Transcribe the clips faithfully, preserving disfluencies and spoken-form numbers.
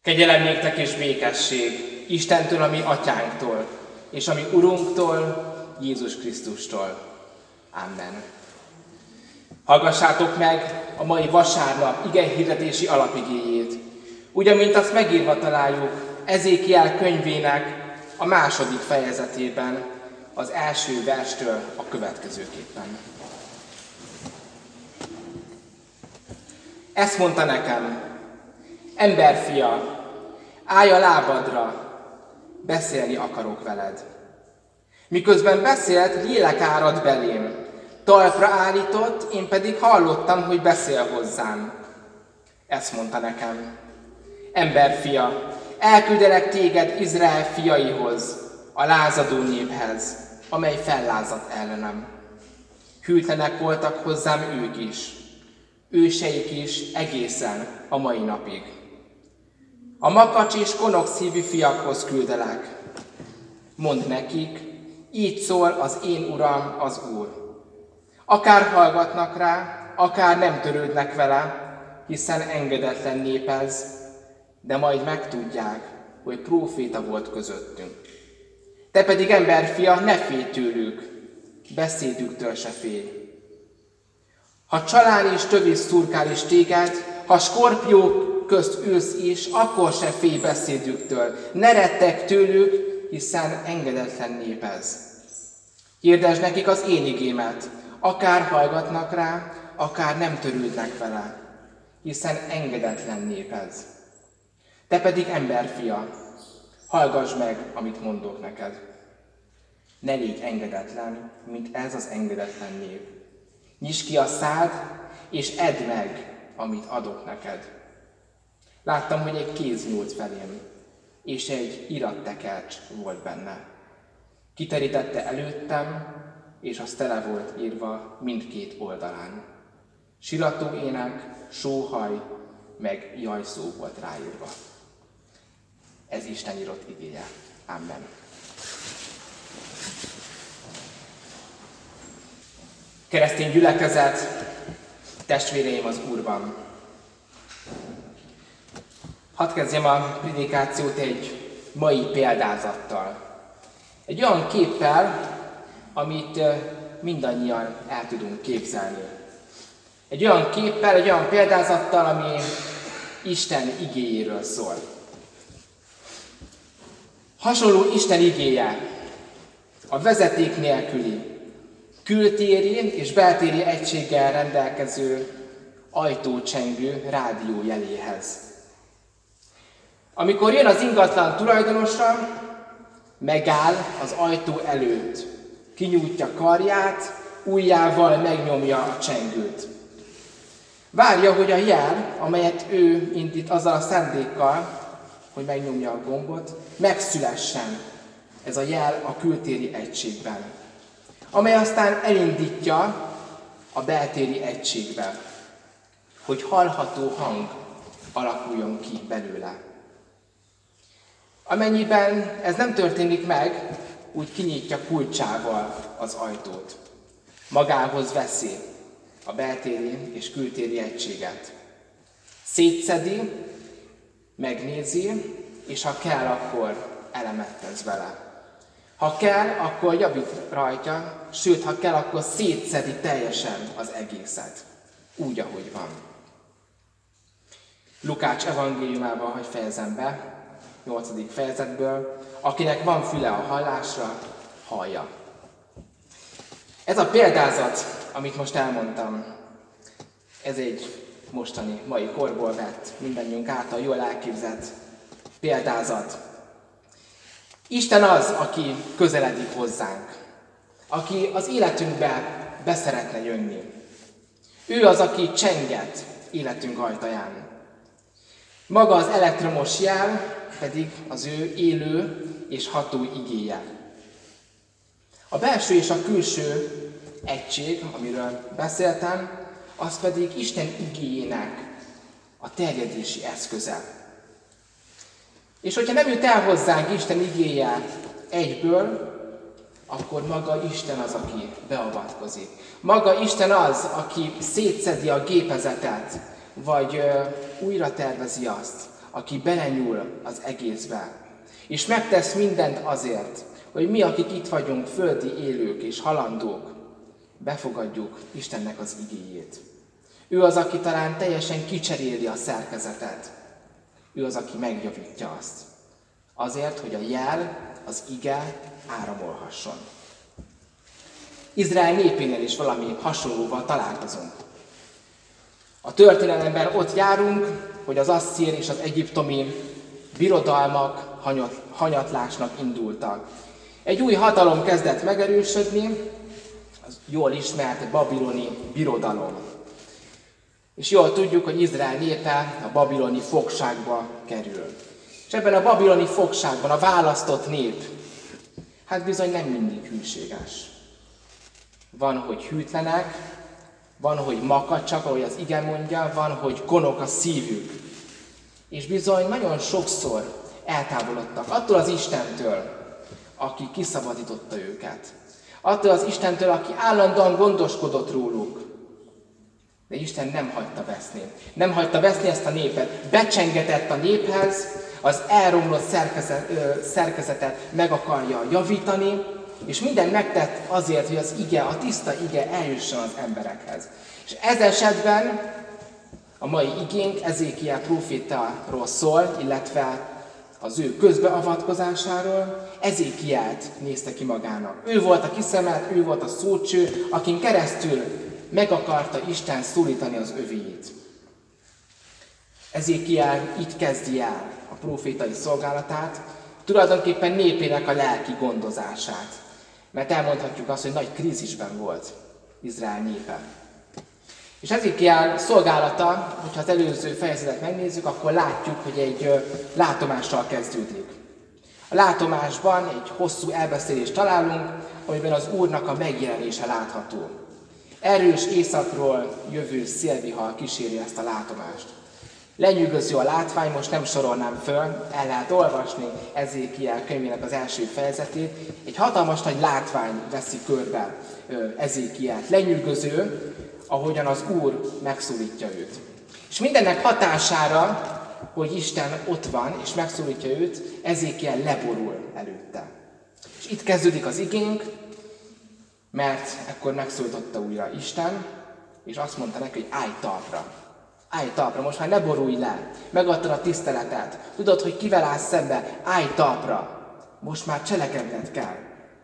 Kegyelem néktek és békesség Istentől, a mi atyánktól, és a mi Urunktól, Jézus Krisztustól. Amen. Hallgassátok meg a mai vasárnap igehirdetési alapigéjét, úgy, amint azt megírva találjuk Ezékiel könyvének a második fejezetében, az első verstől a következőképpen. Ezt mondta nekem: emberfia, állj a lábadra, beszélni akarok veled. Miközben beszélt, lélek árad belém. Talpra állított, én pedig hallottam, hogy beszél hozzám. Ezt mondta nekem: emberfia, elküldelek téged Izrael fiaihoz, a lázadó néphez, amely fellázadt ellenem. Hűtlenek voltak hozzám ők is, őseik is egészen a mai napig. A makacs és konok szívű fiakhoz küldelek. Mondd nekik, így szól az én Uram, az Úr. Akár hallgatnak rá, akár nem törődnek vele, hiszen engedetlen nép ez, de majd megtudják, hogy próféta volt közöttünk. Te pedig, emberfia, ne félj tőlük, beszédüktől se félj. Ha csalán és tövis szurkál is téged, ha skorpiók közt ülsz is, akkor se félj beszédüktől. Ne rettegj tőlük, hiszen engedetlen nép ez. Hirdesd nekik az én igémet, akár hallgatnak rá, akár nem törődnek vele, hiszen engedetlen nép ez. Te pedig, emberfia, hallgass meg, amit mondok neked. Ne légy engedetlen, mint ez az engedetlen nép. Nyisd ki a szád, és edd meg, amit adok neked. Láttam, hogy egy kéz nyúlt felém, és egy irattekercs volt benne. Kiterítette előttem, és az tele volt írva mindkét oldalán. Sirató ének, sóhaj, meg jajszó volt ráírva. Ez Isten írott igéje. Amen. Keresztény gyülekezet, testvéreim az Úrban! Hadd kezdjem a prédikációt egy mai példázattal. Egy olyan képpel, amit mindannyian el tudunk képzelni. Egy olyan képpel, egy olyan példázattal, ami Isten igéjéről szól. Hasonló Isten igéje a vezeték nélküli, kültéri és beltéri egységgel rendelkező ajtócsengő rádió jeléhez. Amikor jön az ingatlan tulajdonosa, megáll az ajtó előtt, kinyújtja karját, ujjával megnyomja a csengőt. Várja, hogy a jel, amelyet ő indít azzal a szándékkal, hogy megnyomja a gombot, megszülessen ez a jel a kültéri egységben, amely aztán elindítja a beltéri egységbe, hogy hallható hang alakuljon ki belőle. Amennyiben ez nem történik meg, úgy kinyitja kulcsával az ajtót. Magához veszi a beltéri és kültéri egységet. Szétszedi, megnézi, és ha kell, akkor elemet tesz vele. Ha kell, akkor javít rajta, sőt, ha kell, akkor szétszedi teljesen az egészet. Úgy, ahogy van. Lukács evangéliumában, hogy fejezem be, nyolcadik fejezetből, akinek van füle a hallásra, hallja. Ez a példázat, amit most elmondtam, ez egy mostani, mai korból vett, mindannyiunk által jól elképzelt példázat. Isten az, aki közeledik hozzánk, aki az életünkbe beszeretne jönni. Ő az, aki csenget életünk ajtaján. Maga az elektromos jel pedig az ő élő és ható igéje. A belső és a külső egység, amiről beszéltem, az pedig Isten igéjének a terjedési eszköze. És hogyha nem jut el hozzánk Isten igéje egyből, akkor maga Isten az, aki beavatkozik. Maga Isten az, aki szétszedi a gépezetet, vagy ö, újra tervezi azt. aki belenyúl az egészbe, és megtesz mindent azért, hogy mi, akik itt vagyunk, földi élők és halandók, befogadjuk Istennek az igéjét. Ő az, aki talán teljesen kicseréli a szerkezetet. Ő az, aki megjavítja azt. Azért, hogy a jel, az ige áramolhasson. Izrael népénél is valami hasonlóval találkozunk. A történelemben ott járunk, hogy az asszír és az egyiptomi birodalmak hanyat, hanyatlásnak indultak. Egy új hatalom kezdett megerősödni, az jól ismert babiloni birodalom. És jól tudjuk, hogy Izrael népe a babiloni fogságba kerül. És ebben a babiloni fogságban a választott nép, hát bizony nem mindig hűséges. Van, hogy hűtlenek, van, hogy makacsak, ahogy az ige mondja, van, hogy konok a szívük. És bizony nagyon sokszor eltávolodtak attól az Istentől, aki kiszabadította őket. Attól az Istentől, aki állandóan gondoskodott róluk. De Isten nem hagyta veszni. Nem hagyta veszni ezt a népet. Becsengetett a néphez, az elromlott szerkezet, ö, szerkezetet meg akarja javítani, és mindent megtett azért, hogy az ige, a tiszta ige eljusson az emberekhez. És ez esetben a mai igénk Ezékiel prófétáról szól, illetve az ő közbeavatkozásáról. Ezékielt nézte ki magának. Ő volt a kiszemelt, ő volt a szócső, akin keresztül meg akarta Isten szólítani az övéit. Ezékiel így kezdi el a prófétai szolgálatát, tulajdonképpen népének a lelki gondozását. Mert elmondhatjuk azt, hogy nagy krízisben volt Izrael népe. És Ezékiel szolgálata, hogyha az előző fejezetet megnézzük, akkor látjuk, hogy egy látomással kezdődik. A látomásban egy hosszú elbeszélést találunk, amiben az Úrnak a megjelenése látható. Erős északról jövő szélvihar kíséri ezt a látomást. Lenyűgöző a látvány, most nem sorolnám föl, el lehet olvasni Ezékiel könyvének az első fejezetét. Egy hatalmas nagy látvány veszi körbe Ezékielt. Lenyűgöző, ahogyan az Úr megszólítja őt. És mindennek hatására, hogy Isten ott van és megszólítja őt, Ezékiel leborul előtte. És itt kezdődik az igénk, mert ekkor megszólította újra Isten, és azt mondta neki, hogy állj talpra. Állj talpra, most már ne borulj le. Megadtad a tiszteletet. Tudod, hogy kivel állsz szembe. Állj talpra. Most már cselekedned kell.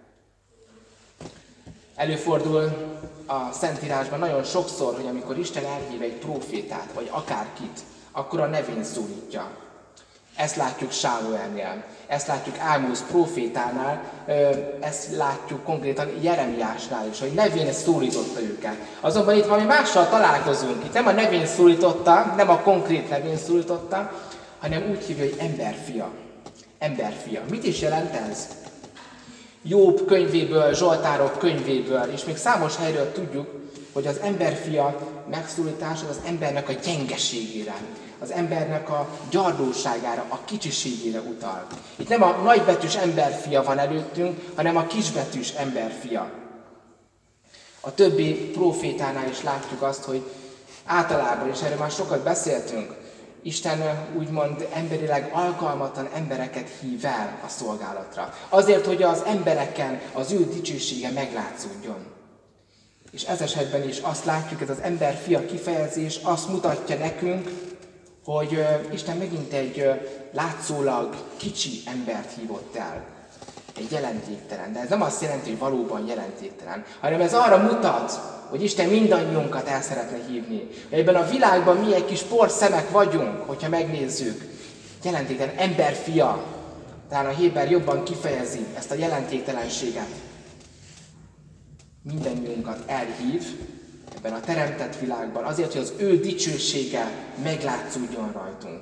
Előfordul a Szentírásban nagyon sokszor, hogy amikor Isten elhív egy prófétát, vagy akárkit, akkor a nevén szólítja. Ezt látjuk Sámuelnél, ezt látjuk Ámosz prófétánál, ezt látjuk konkrétan Jeremiásnál is, hogy nevén szólította őket. Azonban itt valami mással találkozunk. Itt nem a nevén szólította, nem a konkrét nevén szólította, hanem úgy hívja, hogy emberfia. Emberfia. Mit is jelent ez? Jobb könyvéből, Zsoltárok könyvéből, és még számos helyről tudjuk, hogy az emberfia megszólítása az embernek a gyengeségére, az embernek a gyarlóságára, a kicsiségére utal. Itt nem a nagybetűs emberfia van előttünk, hanem a kisbetűs emberfia. A többi prófétánál is látjuk azt, hogy általában, és erről már sokat beszéltünk, Isten úgymond emberileg alkalmatlan embereket hív el a szolgálatra. Azért, hogy az embereken az ő dicsősége meglátszódjon. És ez esetben is azt látjuk, ez az emberfia kifejezés azt mutatja nekünk, hogy Isten megint egy látszólag kicsi embert hívott el. Egy jelentéktelen. De ez nem azt jelenti, hogy valóban jelentéktelen, hanem ez arra mutat, hogy Isten mindannyiunkat el szeretne hívni. Ebben a világban mi egy kis porszemek vagyunk, hogyha megnézzük. Jelentéktelen emberfia. Talán a Héber jobban kifejezi ezt a jelentéktelenséget. Mindannyiunkat elhív ebben a teremtett világban, azért, hogy az ő dicsősége meglátszódjon rajtunk.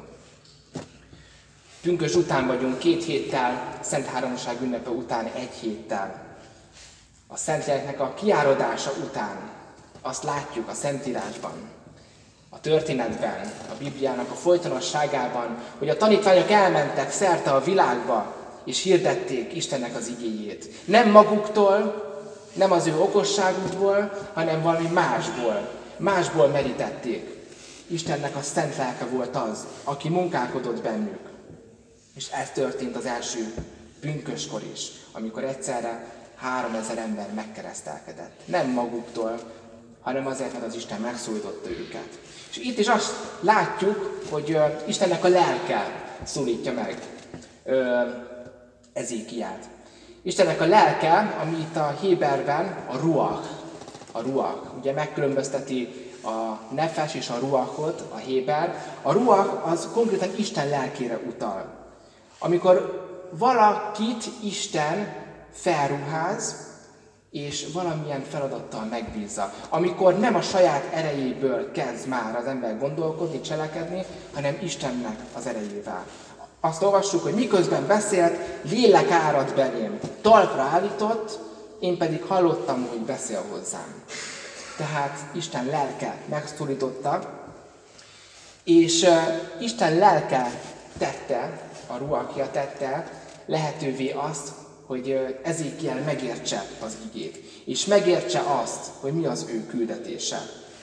Pünkösd után vagyunk, két héttel, Szent Háromság ünnepe után egy héttel. A Szentléleknek a kiáradása után azt látjuk a Szentírásban, a történetben, a Bibliának a folytonosságában, hogy a tanítványok elmentek szerte a világba, és hirdették Istennek az igéjét. Nem maguktól, nem az ő okosságukból, hanem valami másból. Másból merítették. Istennek a szent lelke volt az, aki munkálkodott bennük. És ez történt az első pünköskor is, amikor egyszerre háromezer ember megkeresztelkedett. Nem maguktól, hanem azért, mert az Isten megszólította őket. És itt is azt látjuk, hogy uh, Istennek a lelke szólítja meg uh, Ezékiát. Istennek a lelke, ami itt a héberben a ruach, a ruach, ugye megkülönbözteti a nefes és a ruachot, a héber. A ruach az konkrétan Isten lelkére utal. Amikor valakit Isten felruház, és valamilyen feladattal megbízza. Amikor nem a saját erejéből kezd már az ember gondolkodni, cselekedni, hanem Istennek az erejével. Azt olvassuk, hogy miközben beszélt, lélek árad belém. Talpra állított, én pedig hallottam, hogy beszél hozzám. Tehát Isten lelke megszólította, és uh, Isten lelke tette, a ruachja tette lehetővé azt, hogy Ezékiel megértse az igét, és megértse azt, hogy mi az ő küldetése.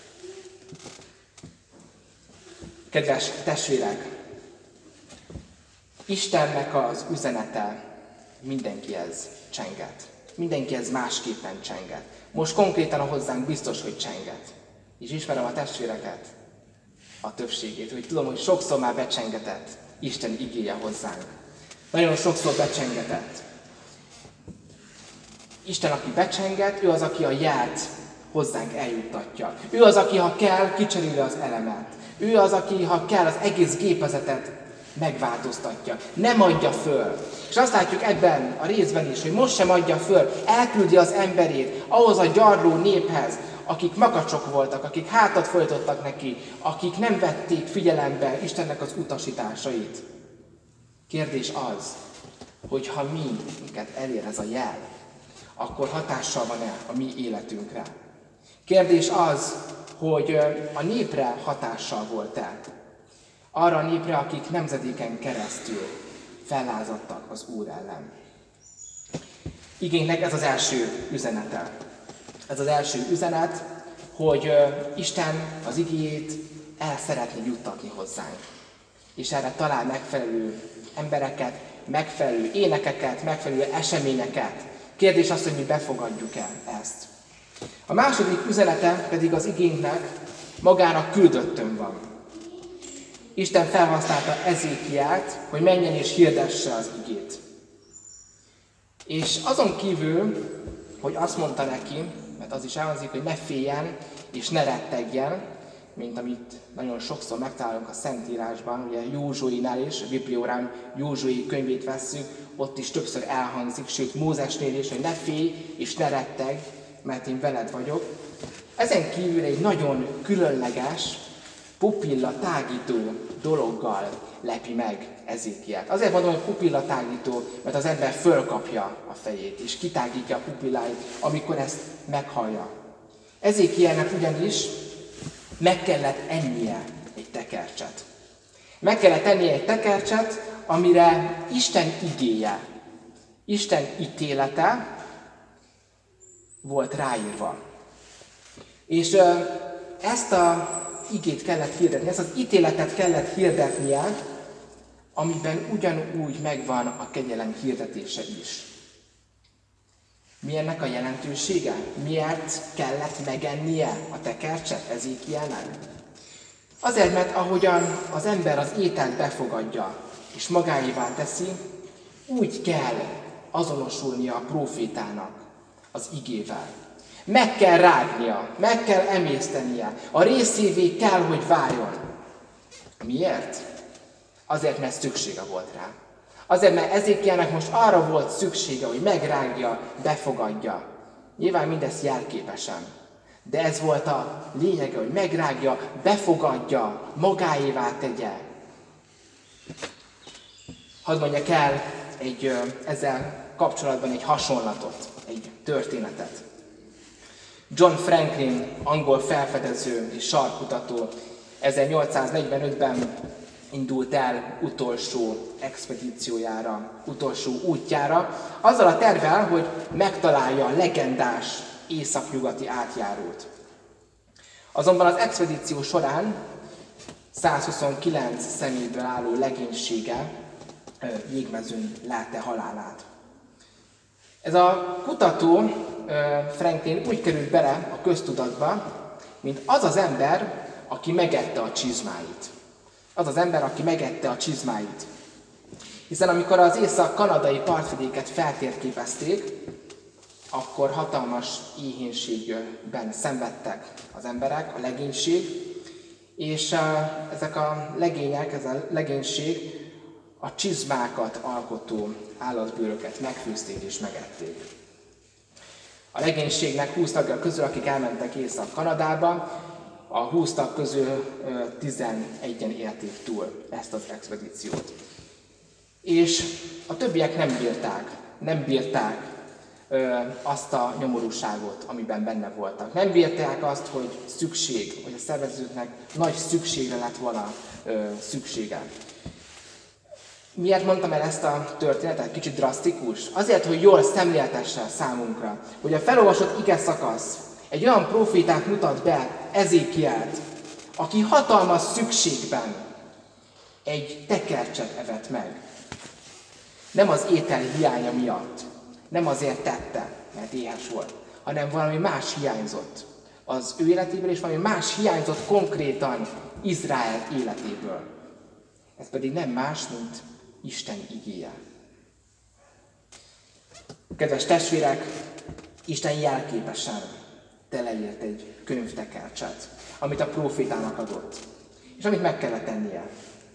Kedves testvérek, Istennek az üzenete mindenkihez csenget. Mindenkihez másképpen csenget. Most konkrétan a hozzánk biztos, hogy csenget. És ismerem a testvéreket, a többségét, hogy tudom, hogy sokszor már becsengetett Isten igéje hozzánk. Nagyon sokszor becsengetett. Isten, aki becsenget, ő az, aki a jelt hozzánk eljuttatja. Ő az, aki, ha kell, kicseréli az elemet. Ő az, aki, ha kell, az egész gépezetet megváltoztatja. Nem adja föl. És azt látjuk ebben a részben is, hogy most sem adja föl. Elküldi az emberét ahhoz a gyarló néphez, akik makacsok voltak, akik hátat fordítottak neki, akik nem vették figyelembe Istennek az utasításait. Kérdés az, hogy ha minket elér ez a jel, akkor hatással van-e a mi életünkre? Kérdés az, hogy a népre hatással volt-e? Arra a népre, akik nemzedéken keresztül fellázadtak az Úr ellen. Igénknek ez az első üzenete. Ez az első üzenet, hogy Isten az igéjét el szeretné juttatni hozzánk. És erre talál megfelelő embereket, megfelelő énekeket, megfelelő eseményeket. Kérdés az, hogy mi befogadjuk el ezt. A második üzenete pedig az igénknek magának küldöttön van. Isten felhasználta Ezékiát, hogy menjen és hirdesse az igét. És azon kívül, hogy azt mondta neki, mert az is elhangzik, hogy ne féljen és ne rettegjen, mint amit nagyon sokszor megtalálunk a Szentírásban, ugye Józsuénál is, a Bibliórán Józsué könyvét vesszük, ott is többször elhangzik, sőt Mózesnél is, hogy ne félj és ne retteg, mert én veled vagyok. Ezen kívül egy nagyon különleges, pupilla tágító dologgal lepi meg Ezékiát. Azért mondom, hogy pupilla tágító, mert az ember fölkapja a fejét, és kitágítja a pupilláit, amikor ezt meghallja. Ezékiának ugyanis meg kellett ennie egy tekercset. Meg kellett ennie egy tekercset, amire Isten igéje, Isten ítélete volt ráírva. És ezt a igét kellett hirdetni, ezt az ítéletet kellett hirdetnie, amiben ugyanúgy megvan a kegyelem hirdetése is. Mi ennek a jelentősége? Miért kellett megennie a tekercset Ezékielnek? Azért, mert ahogyan az ember az ételt befogadja és magáévá teszi, úgy kell azonosulnia a prófétának az igével. Meg kell rágnia, meg kell emésztenie, a részévé kell, hogy váljon. Miért? Azért, mert szüksége volt rá. Azért, mert Ezékielnek most arra volt szüksége, hogy megrágja, befogadja. Nyilván mindez jelképesen. De ez volt a lényege, hogy megrágja, befogadja, magáévá tegye. Hadd mondjak el egy, ezzel kapcsolatban egy hasonlatot, egy történetet. John Franklin, angol felfedező és sarkkutató ezernyolcszáznegyvenötben indult el utolsó expedíciójára, utolsó útjára, azzal a tervvel, hogy megtalálja a legendás északnyugati átjárót. Azonban az expedíció során százhuszonkilenc személyből álló legénysége jégmezőn látta halálát. Ez a kutató, Franklin, úgy került bele a köztudatba, mint az az ember, aki megette a csizmáit. Az az ember, aki megette a csizmáit. Hiszen amikor az észak-kanadai partvidéket feltérképezték, akkor hatalmas éhínségben szenvedtek az emberek, a legénység, és ezek a legények, ez a legénység a csizmákat alkotó állatbőröket megfőzték és megették. A legénységnek húsz tagja közül, akik elmentek Észak-Kanadába, a húsz tag közül tizenegyen élték túl ezt az expedíciót. És a többiek nem bírták, nem bírták ö, azt a nyomorúságot, amiben benne voltak. Nem bírták azt, hogy szükség, hogy a szervezőknek nagy szükségre lett volna ö, szüksége. Miért mondtam el ezt a történetet? Kicsit drasztikus. Azért, hogy jól szemléltesse számunkra, hogy a felolvasott ige szakasz egy olyan prófétát mutat be, Ezékielt, aki hatalmas szükségben egy tekercset evett meg. Nem az étel hiánya miatt, nem azért tette, mert éhes volt, hanem valami más hiányzott az ő életéből, és valami más hiányzott konkrétan Izrael életéből. Ez pedig nem más, mint Isten igéje. Kedves testvérek, Isten jelképesen teleírt egy könyvtekercset, amit a prófétának adott, és amit meg kellett tennie.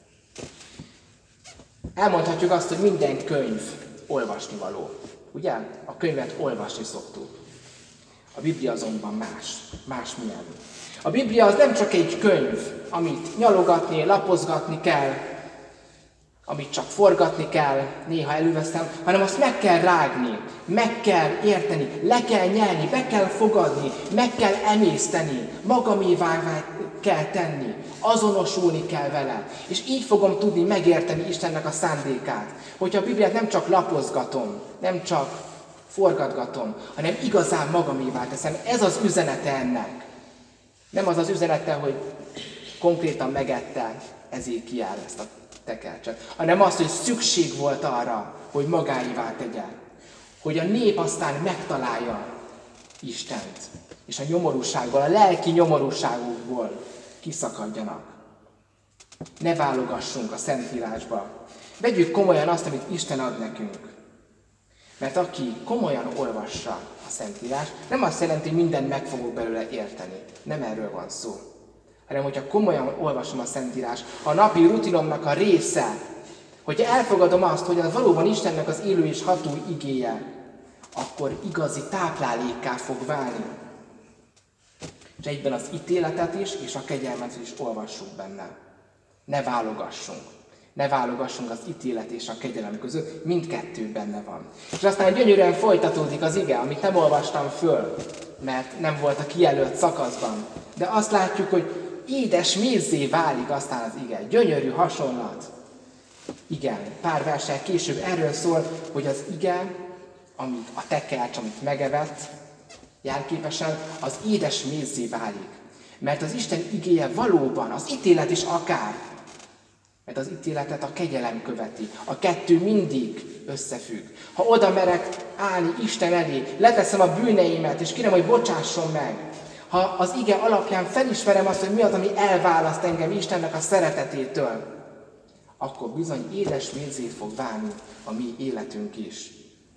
Elmondhatjuk azt, hogy minden könyv olvasnivaló. Ugye? A könyvet olvasni szoktuk. A Biblia azonban más, más milyen. A Biblia az nem csak egy könyv, amit nyalogatni, lapozgatni kell, amit csak forgatni kell, néha előveszem, hanem azt meg kell rágni, meg kell érteni, le kell nyelni, be kell fogadni, meg kell emészteni, magamévá kell tenni, azonosulni kell vele. És így fogom tudni megérteni Istennek a szándékát. Hogyha a Bibliát nem csak lapozgatom, nem csak forgatgatom, hanem igazán magamévá teszem. Ez az üzenete ennek. Nem az az üzenete, hogy konkrétan megette Ezékiel ezt a tekercset, hanem az, hogy szükség volt arra, hogy magáévá tegye. Hogy a nép aztán megtalálja Istent, és a nyomorúságból, a lelki nyomorúságukból kiszakadjanak. Ne válogassunk a Szentírásba. Vegyük komolyan azt, amit Isten ad nekünk. Mert aki komolyan olvassa a Szentírást, nem azt jelenti, hogy mindent meg fogok belőle érteni. Nem erről van szó. Hanem, hogyha komolyan olvasom a Szentírást, a napi rutinomnak a része, hogyha elfogadom azt, hogy az valóban Istennek az élő és ható igéje, akkor igazi táplálékká fog válni. És egyben az ítéletet is, és a kegyelmet is olvassuk benne. Ne válogassunk. Ne válogassunk az ítélet és a kegyelem között, mindkettő benne van. És aztán gyönyörűen folytatódik az ige, amit nem olvastam föl, mert nem volt a kijelölt szakaszban. De azt látjuk, hogy édes mézzé válik aztán az ige. Gyönyörű hasonlat. Igen, pár versel később erről szól, hogy az ige, amit a tekercs, amit megevett, jelképesen, az édes mézzé válik. Mert az Isten igéje valóban, az ítélet is akár, mert az ítéletet a kegyelem követi. A kettő mindig összefügg. Ha oda merek állni Isten elé, leteszem a bűneimet, és kérem, hogy bocsásson meg. Ha az ige alapján felismerem azt, hogy mi az, ami elválaszt engem Istennek a szeretetétől, akkor bizony édes mézzé fog válni a mi életünk is.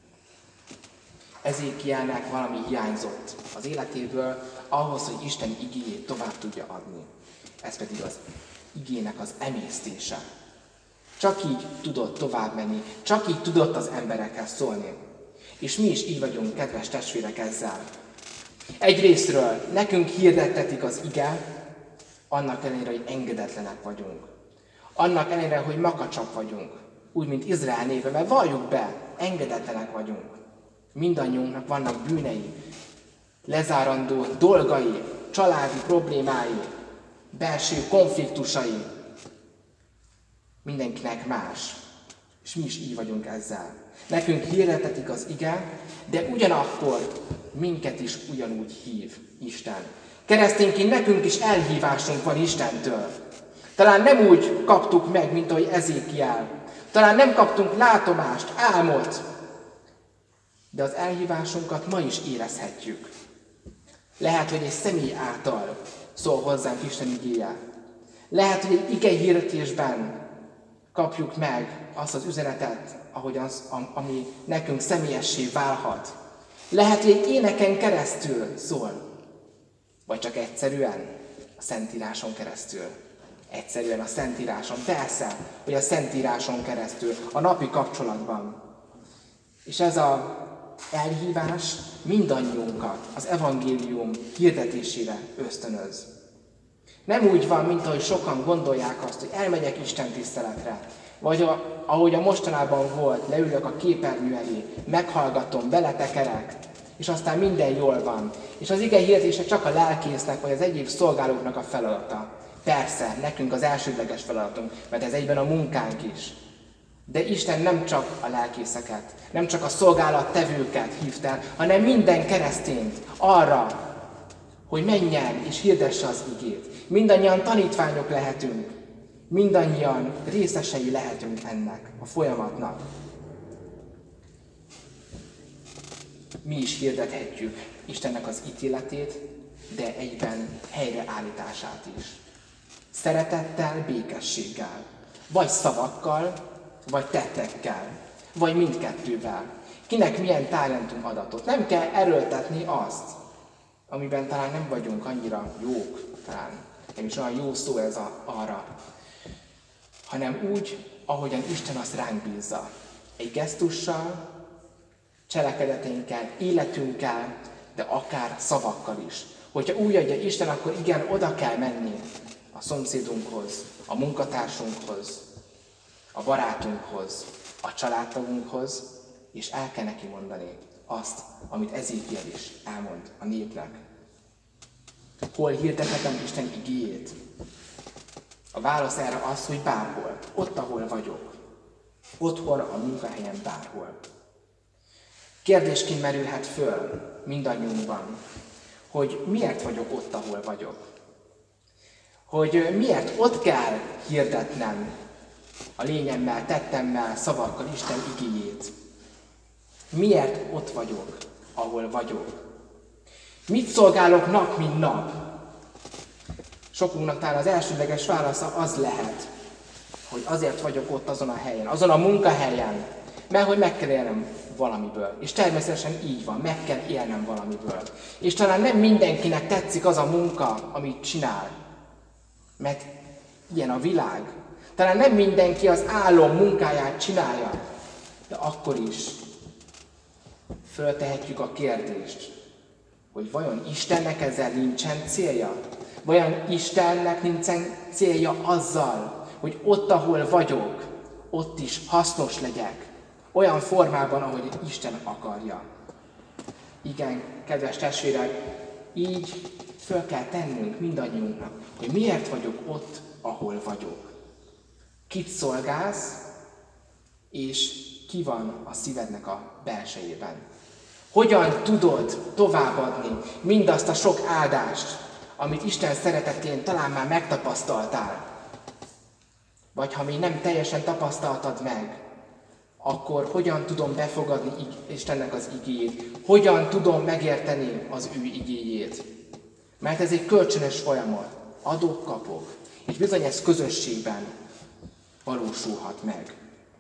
Ezékielnek valami hiányzott az életéből ahhoz, hogy Isten igéjét tovább tudja adni. Ez pedig az igének az emésztése. Csak így tudott tovább menni, csak így tudott az emberekhez szólni. És mi is így vagyunk, kedves testvérek, ezzel. Egyrészről nekünk hirdettetik az ige, annak ellenére, hogy engedetlenek vagyunk. Annak ellenére, hogy makacsak vagyunk, úgy, mint Izrael népe, mert valljuk be, engedetlenek vagyunk. Mindannyiunknak vannak bűnei, lezárandó dolgai, családi problémái, belső konfliktusai. Mindenkinek más. És mi is így vagyunk ezzel. Nekünk hirdetetik az ige, de ugyanakkor minket is ugyanúgy hív Isten. Keresztényként nekünk is elhívásunk van Istentől. Talán nem úgy kaptuk meg, mint ahogy Ezékiel. Talán nem kaptunk látomást, álmot, de az elhívásunkat ma is érezhetjük. Lehet, hogy egy személy által szól hozzánk Isten igéje. Lehet, hogy egy igehirdetésben kapjuk meg azt az üzenetet, ahogy az, ami nekünk személyessé válhat. Lehet, hogy egy éneken keresztül szól, vagy csak egyszerűen a Szentíráson keresztül. Egyszerűen a Szentíráson. Persze, hogy a Szentíráson keresztül, a napi kapcsolatban. És ez az elhívás mindannyiunkat az evangélium hirdetésére ösztönöz. Nem úgy van, mint ahogy sokan gondolják azt, hogy elmegyek Isten tiszteletre, vagy a, ahogy a mostanában volt, leülök a képernyő elé, meghallgatom, beletekerek, és aztán minden jól van. És az ige hirdetése csak a lelkésznek, vagy az egyéb szolgálóknak a feladata. Persze, nekünk az elsődleges feladatunk, mert ez egyben a munkánk is. De Isten nem csak a lelkészeket, nem csak a szolgálattevőket hívt el, hanem minden keresztényt arra, hogy menjen és hirdesse az igét. Mindannyian tanítványok lehetünk, mindannyian részesei lehetünk ennek a folyamatnak. Mi is hirdethetjük Istennek az ítéletét, de egyben helyreállítását is. Szeretettel, békességgel, vagy szavakkal, vagy tettekkel, vagy mindkettővel. Kinek milyen talentum adatot. Nem kell erőltetni azt, amiben talán nem vagyunk annyira jók, talán nem is olyan jó szó ez a, arra, hanem úgy, ahogyan Isten azt ránk bízza. Egy gesztussal, cselekedeteinkkel, életünkkel, de akár szavakkal is. Hogyha úgy adja Isten, akkor igen, oda kell menni a szomszédunkhoz, a munkatársunkhoz, a barátunkhoz, a családtagunkhoz, és el kell neki mondani azt, amit Ezékiel is elmond a népnek. Hol hirdethetem Isten igéjét? A válasz erre az, hogy bárhol, ott, ahol vagyok. Otthon, a munkahelyen, bárhol. Kérdésként merülhet föl mindannyiunkban, hogy miért vagyok ott, ahol vagyok. Hogy miért ott kell hirdetnem a lényemmel, tettemmel, szavakkal Isten igéjét. Miért ott vagyok, ahol vagyok? Mit szolgálok nap, mint nap? Sokunknak talán az elsődleges válasza az lehet, hogy azért vagyok ott azon a helyen, azon a munkahelyen, mert hogy meg kell élnem valamiből. És természetesen így van, meg kell élnem valamiből. És talán nem mindenkinek tetszik az a munka, amit csinál, mert ilyen a világ. Talán nem mindenki az álom munkáját csinálja, de akkor is föltehetjük a kérdést, hogy vajon Istennek ezzel nincsen célja? Vajon Istennek nincsen célja azzal, hogy ott, ahol vagyok, ott is hasznos legyek, olyan formában, ahogy Isten akarja. Igen, kedves testvérek, így föl kell tennünk mindannyiunknak, hogy miért vagyok ott, ahol vagyok. Kit szolgálsz, és ki van a szívednek a belsejében. Hogyan tudod továbbadni mindazt a sok áldást, amit Isten szeretetén talán már megtapasztaltál. Vagy ha még nem teljesen tapasztaltad meg, akkor hogyan tudom befogadni Istennek az igéjét? Hogyan tudom megérteni az ő igéjét? Mert ez egy kölcsönös folyamat. Adok, kapok. És bizony ez közösségben valósulhat meg.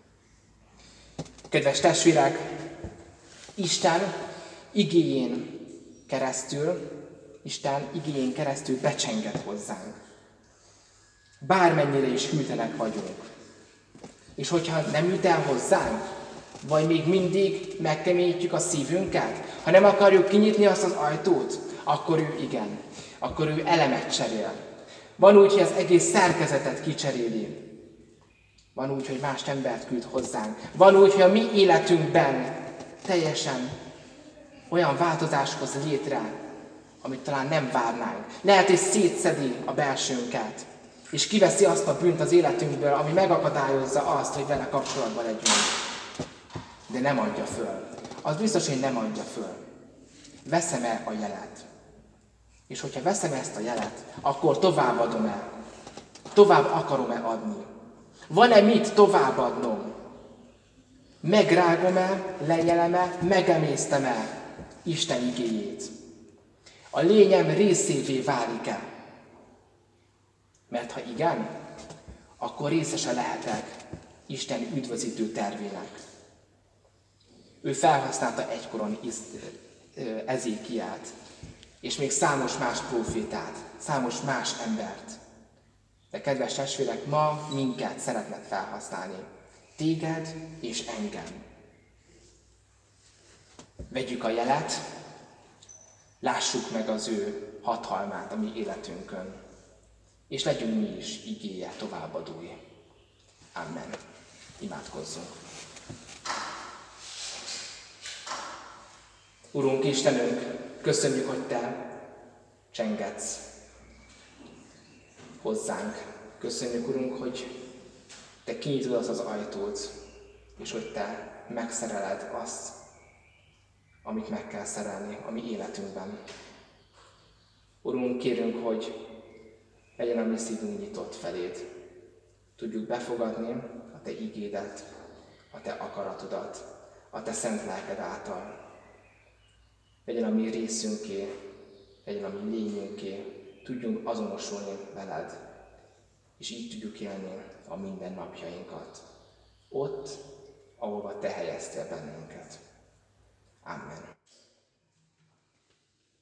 Kedves testvérek, Isten igéjén keresztül, Isten igéjén keresztül becsenget hozzánk. Bármennyire is hűtlenek vagyunk. És hogyha nem üt el hozzánk, vagy még mindig megkeményítjük a szívünket, ha nem akarjuk kinyitni azt az ajtót, akkor ő igen, akkor ő elemet cserél. Van úgy, hogy az egész szerkezetet kicseréli. Van úgy, hogy más embert küld hozzánk. Van úgy, hogy a mi életünkben teljesen olyan változás hoz létre, amit talán nem várnánk. Lehet, hogy szétszedi a belsőnket, és kiveszi azt a bűnt az életünkből, ami megakadályozza azt, hogy vele kapcsolatban legyünk. De nem adja föl. Az biztos, hogy nem adja föl. Veszem-e a jelet? És hogyha veszem ezt a jelet, akkor továbbadom el. Tovább akarom-e adni? Van-e mit továbbadnom? Megrágom-e, lenyelem-e, megemésztem-e Isten igéjét? A lényem részévé válik-e? Mert ha igen, akkor részese lehetek Isten üdvözítő tervének. Ő felhasználta egykoron Ezékiát, és még számos más prófétát, számos más embert. De kedves testvérek, ma minket szeretnek felhasználni. Téged és engem. Vegyük a jelet, lássuk meg az ő hatalmát a mi életünkön, és legyünk mi is igéje továbbadói. Amen. Imádkozzunk. Urunk Istenünk, köszönjük, hogy Te csengetsz hozzánk. Köszönjük, Urunk, hogy Te kinyitod az az ajtót, és hogy Te megszereled azt, amit meg kell szerelni a mi életünkben. Urunk, kérünk, hogy legyen a mi szívünk nyitott feléd. Tudjuk befogadni a Te igédet, a Te akaratodat, a Te szent lelked által. Legyen a mi részünké, legyen a mi lényünké, tudjunk azonosulni veled, és így tudjuk élni a mindennapjainkat. Ott, ahova Te helyeztél bennünket. Amen.